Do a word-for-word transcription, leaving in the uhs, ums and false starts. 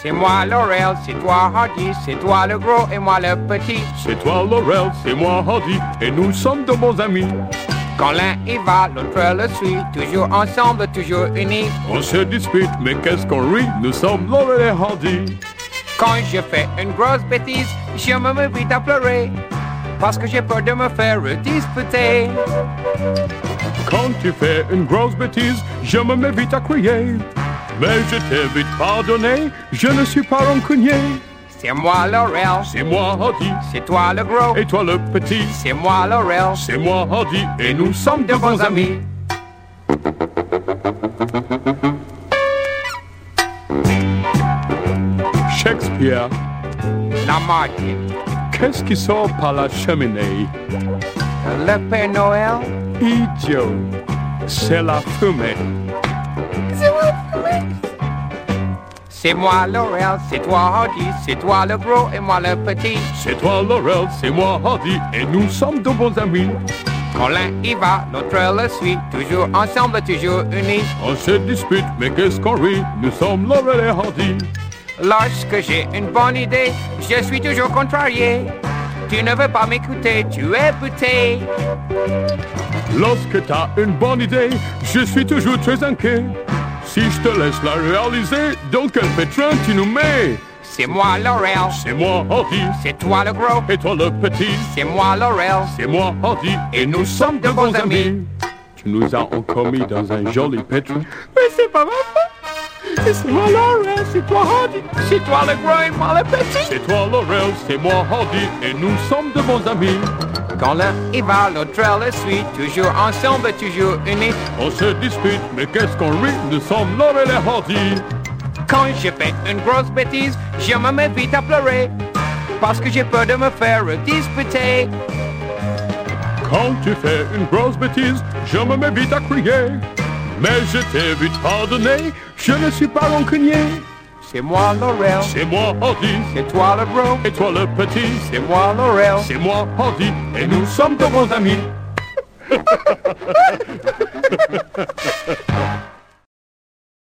C'est moi Laurel, c'est toi Hardy, c'est toi le gros et moi le petit. C'est toi Laurel, c'est moi Hardy, et nous sommes de bons amis. Quand l'un y va, l'autre le suit, toujours ensemble, toujours unis. On se dispute, mais qu'est-ce qu'on rit, nous sommes Laurel et Hardy. Quand je fais une grosse bêtise, je me mets vite à pleurer, parce que j'ai peur de me faire disputer. Quand tu fais une grosse bêtise, je me mets vite à crier. Mais je t'ai vite pardonné, je ne suis pas rancunier. C'est moi Laurel, c'est moi Hardy, c'est toi le gros, et toi le petit. C'est moi Laurel, c'est moi Hardy, et nous sommes de bons amis. Shakespeare. Lamartine. Qu'est-ce qui sort par la cheminée? Le Père Noël. Idiot, c'est la fumée. C'est moi fumée. C'est moi Laurel, c'est toi Hardy, c'est toi le gros et moi le petit. C'est toi Laurel, c'est moi Hardy, et nous sommes de bons amis. Quand l'un y va, l'autre le suit, toujours ensemble, toujours unis. On se dispute, mais qu'est-ce qu'on rit, nous sommes Laurel et Hardy. Lorsque j'ai une bonne idée, je suis toujours contrarié. Tu ne veux pas m'écouter, tu es buté. Lorsque t'as une bonne idée, je suis toujours très inquiet. Si je te laisse la réaliser, dans quel pétrin tu nous mets? C'est moi Laurel, c'est moi Hardy, c'est toi le gros, et toi le petit. C'est moi Laurel, c'est moi Hardy, et, et nous, nous sommes de bons amis. amis. Tu nous as encore mis dans un joli pétrin. Mais c'est pas ma faute. C'est moi Laurel, c'est toi Hardy, c'est toi le gros et moi le petit. C'est toi Laurel, c'est moi Hardy, et nous sommes de bons amis. Quand l'un y va, l'autre le suit, toujours ensemble, toujours unis. On se dispute, mais qu'est-ce qu'on rit, nous sommes Laurel et Hardy. Quand je fais une grosse bêtise, je me mets vite à pleurer, parce que j'ai peur de me faire disputer. Quand tu fais une grosse bêtise, je me mets vite à crier. Mais je t'ai vite pardonné, je ne suis pas rancunier. C'est moi Laurel, c'est moi Hardy, c'est toi le gros, et toi le petit. C'est moi Laurel, c'est moi Hardy, et nous sommes de bons amis.